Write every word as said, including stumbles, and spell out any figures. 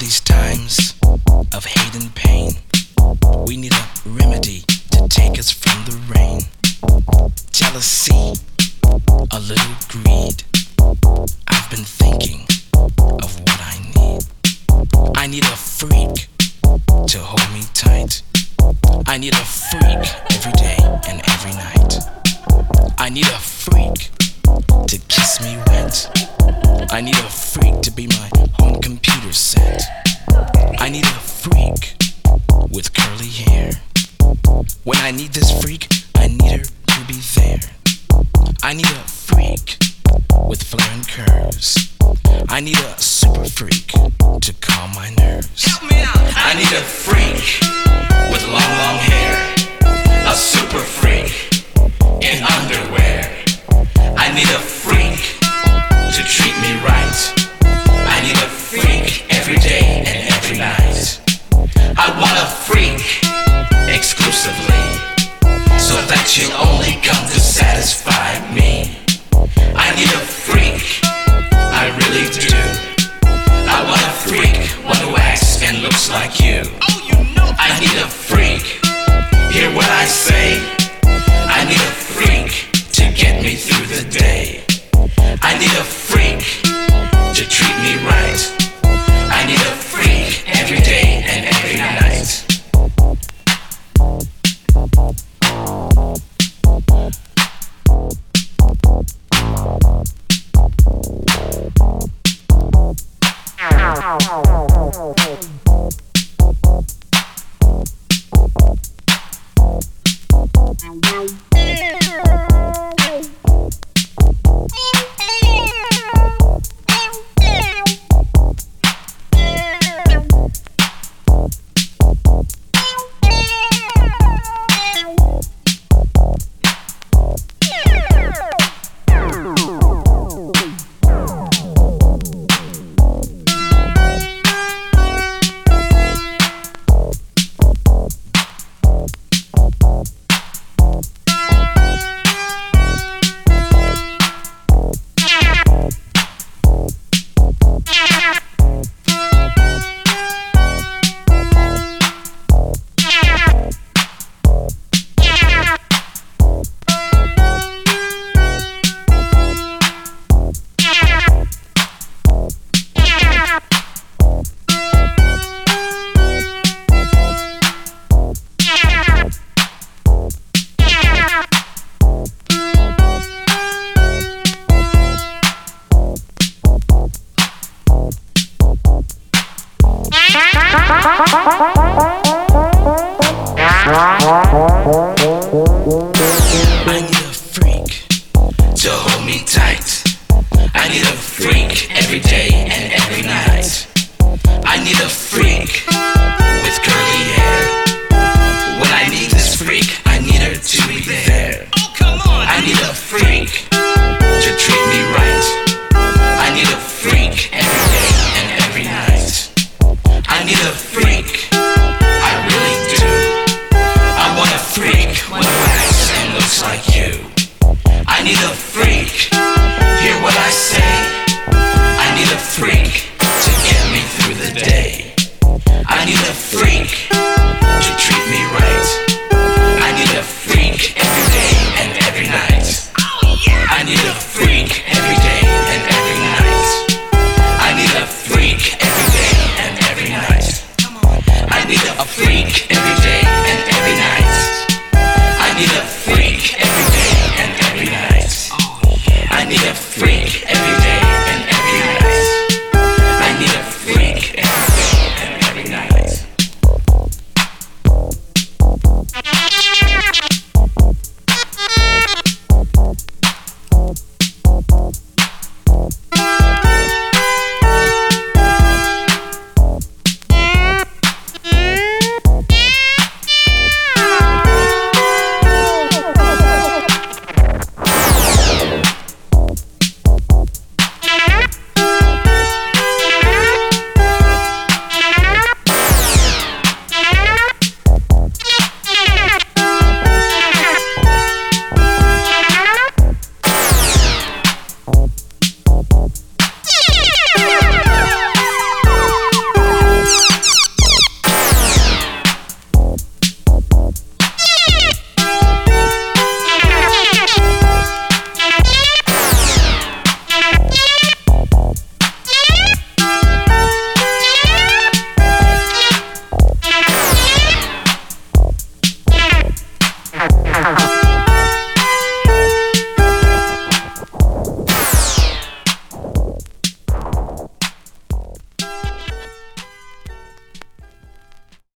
these times of hate and pain, we need a remedy to take us from the rain. Jealousy, a little greed. I've been thinking of what I need. I need a freak to hold me tight. I need a freak every day and every night. I need a freak to kiss me wet. I need a freak to be my home computer set. I need a freak with curly hair. When I need this freak, I need her to be there. I need a freak with flaring curves. I need a super freak to calm my nerves. Help me out. I need a freak with long, long hair. A super freak in underwear. I need a freak to treat me right. I need a freak every day and every night. I want a freak exclusively, so that she'll only come to satisfy me. I need a freak, I really do. I want a freak, one who acts and looks like you. Oh, you know. I need a freak, hear what I say. I need a freak to get me through the day. I need a freak to treat me right. I need a freak every day and every night. Bye.